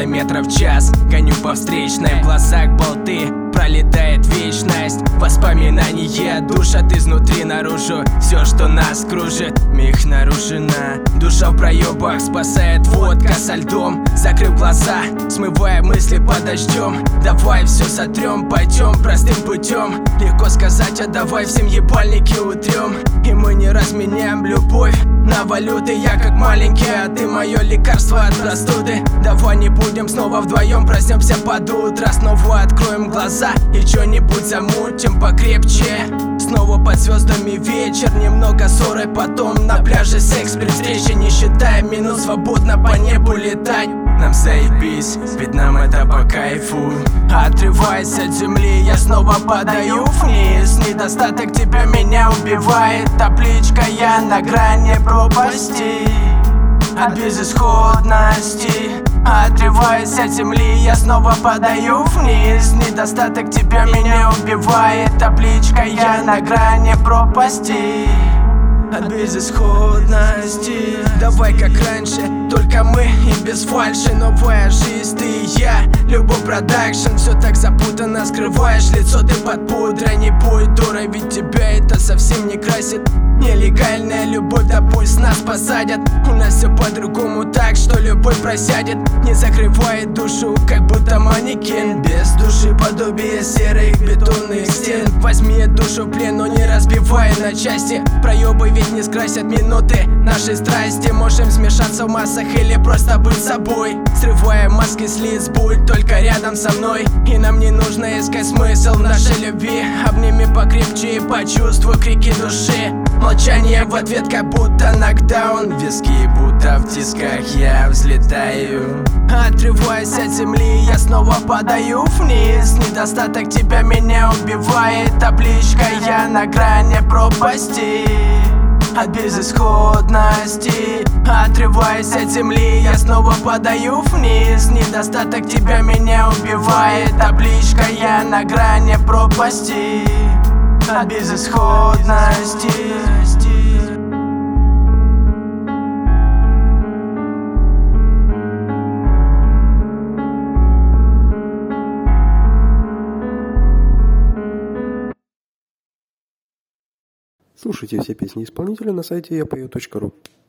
километров в час. Гоню по встречной, в глазах болты, пролетает вечность. Воспоминания душат изнутри наружу. Все, что нас кружит, миг нарушена. Душа в проебах, спасает водка со льдом. Закрыв глаза, смывая мысли под дождем. Давай все сотрем, пойдем простым путем. Легко сказать, а давай всем ебальники утрем. И мы не разменяем любовь на валюты. Я как маленький, а ты мое лекарство от простуды. Давай не будем снова вдвоем, проснемся под утро. Снова откроем глаза и что-нибудь замутим покрепче. Снова под звездами вечер, немного ссоры, потом на пляже секс при встрече. Не считая минут, свободно по небу летать. Нам заебись, ведь нам это по кайфу. Отрываясь от земли, я снова падаю вниз. Недостаток тебя меня убивает. Табличка, я на грани пропасти от безысходности. Отрываясь от земли, я снова падаю вниз. Недостаток тебя меня убивает. Табличка, я на грани пропасти от безысходности. Давай как раньше, только мы и без фальши. Новая жизнь, ты и я, любой продакшн. Все так запутанно, скрываешь лицо ты под пудрой. Не будь дурой, ведь тебя это совсем не красит. Нелегальная любовь, да пусть нас посадят. У нас все по-другому, так что любовь просядет. Не закрывает душу, как будто манекен. Без души подобие серых бетонных стен. Возьми душу в плен, но не разбивай на части. Проебы ведь не скрасят минуты нашей страсти. Можем смешаться в массах или просто быть собой. Срывая маски с лиц, будь только рядом со мной. И нам не нужно искать смысл в нашей любви. Обними покрепче и почувствуй крики души. Молчание в ответ, как будто нокдаун. Виски будто в тисках, я взлетаю. Отрываясь от земли, я снова падаю вниз. Недостаток тебя меня убивает. Табличка, я на грани пропасти от безысходности. Отрываясь от земли, я снова падаю вниз. Недостаток тебя меня убивает. Табличка, я на грани пропасти от безысходности. Слушайте все песни исполнителя на сайте yapою.ru.